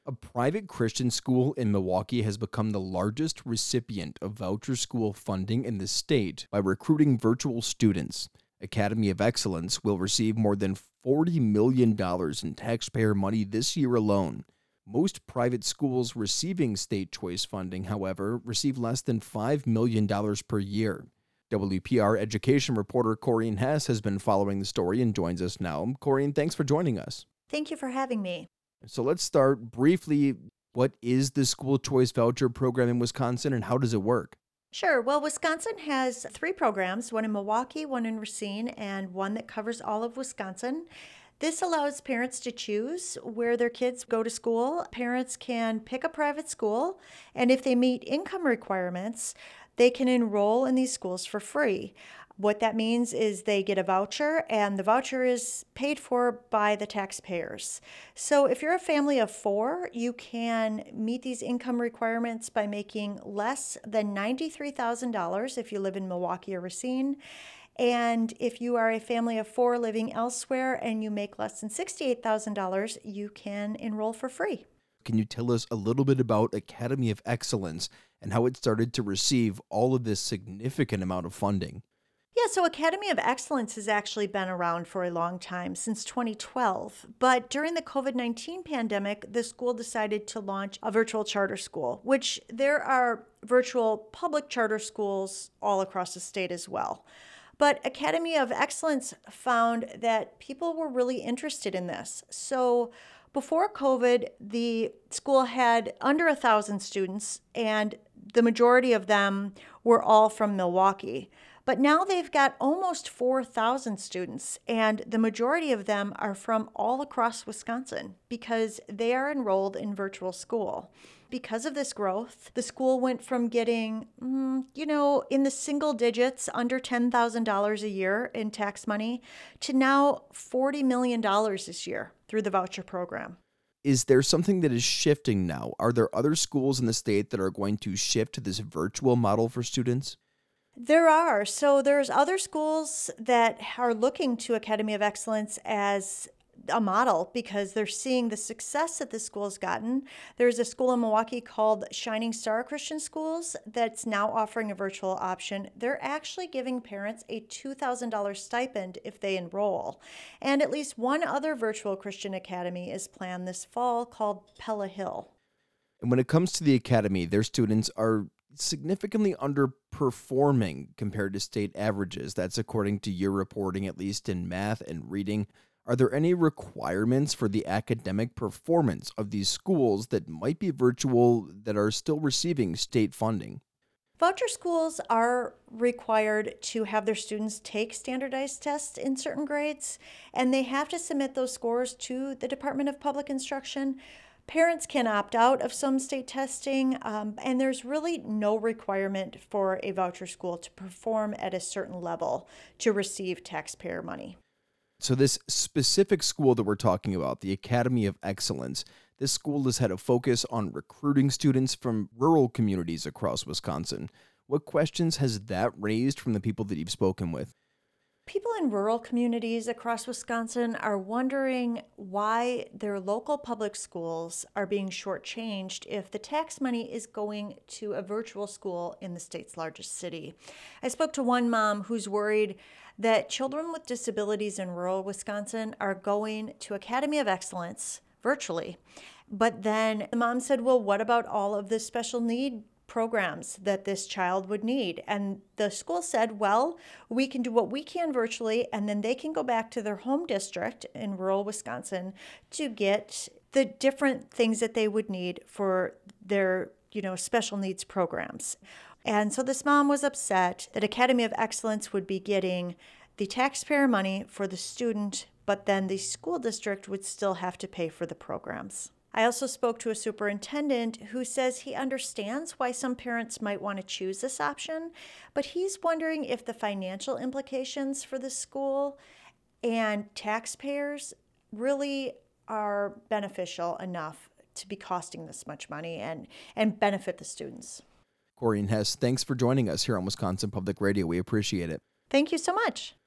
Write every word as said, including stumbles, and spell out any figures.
A private Christian school in Milwaukee has become the largest recipient of voucher school funding in the state by recruiting virtual students. Academy of Excellence will receive more than forty million dollars in taxpayer money this year alone. Most private schools receiving state choice funding, however, receive less than five million dollars per year. W P R education reporter Corrine Hess has been following the story and joins us now. Corrine, thanks for joining us. Thank you for having me. So let's start briefly. What is the school choice voucher program in Wisconsin and how does it work? Sure. Well, Wisconsin has three programs, one in Milwaukee, one in Racine, and one that covers all of Wisconsin. This allows parents to choose where their kids go to school. Parents can pick a private school, and if they meet income requirements, they can enroll in these schools for free. What that means is they get a voucher, and the voucher is paid for by the taxpayers. So if you're a family of four, you can meet these income requirements by making less than ninety-three thousand dollars if you live in Milwaukee or Racine. And if you are a family of four living elsewhere and you make less than sixty-eight thousand dollars, you can enroll for free. Can you tell us a little bit about Academy of Excellence and how it started to receive all of this significant amount of funding? Yeah, so Academy of Excellence has actually been around for a long time, since twenty twelve. But during the covid nineteen pandemic, the school decided to launch a virtual charter school, which there are virtual public charter schools all across the state as well. But Academy of Excellence found that people were really interested in this. So before COVID, the school had under a thousand students, and the majority of them were all from Milwaukee. But now they've got almost four thousand students, and the majority of them are from all across Wisconsin because they are enrolled in virtual school. Because of this growth, the school went from getting, mm, you know, in the single digits, under ten thousand dollars a year in tax money, to now forty million dollars this year through the voucher program. Is there something that is shifting now? Are there other schools in the state that are going to shift to this virtual model for students? There are. So there's other schools that are looking to Academy of Excellence as a model because they're seeing the success that the school has gotten. There's a school in Milwaukee called Shining Star Christian Schools that's now offering a virtual option. They're actually giving parents a two thousand dollars stipend if they enroll. And at least one other virtual Christian academy is planned this fall called Pella Hill. And when it comes to the academy, their students are significantly underperforming compared to state averages. That's according to your reporting, at least in math and reading. Are there any requirements for the academic performance of these schools that might be virtual that are still receiving state funding? Voucher schools are required to have their students take standardized tests in certain grades, and they have to submit those scores to the Department of Public Instruction. Parents can opt out of some state testing, um, and there's really no requirement for a voucher school to perform at a certain level to receive taxpayer money. So this specific school that we're talking about, the Academy of Excellence, this school has had a focus on recruiting students from rural communities across Wisconsin. What questions has that raised from the people that you've spoken with? People in rural communities across Wisconsin are wondering why their local public schools are being shortchanged if the tax money is going to a virtual school in the state's largest city. I spoke to one mom who's worried that children with disabilities in rural Wisconsin are going to Academy of Excellence virtually. But then the mom said, well, what about all of the special need programs that this child would need? And the school said, well, we can do what we can virtually, and then they can go back to their home district in rural Wisconsin to get the different things that they would need for their, you know, special needs programs. And so this mom was upset that Academy of Excellence would be getting the taxpayer money for the student, but then the school district would still have to pay for the programs. I also spoke to a superintendent who says he understands why some parents might want to choose this option, but he's wondering if the financial implications for the school and taxpayers really are beneficial enough to be costing this much money and, and benefit the students. Corrine Hess, thanks for joining us here on Wisconsin Public Radio. We appreciate it. Thank you so much.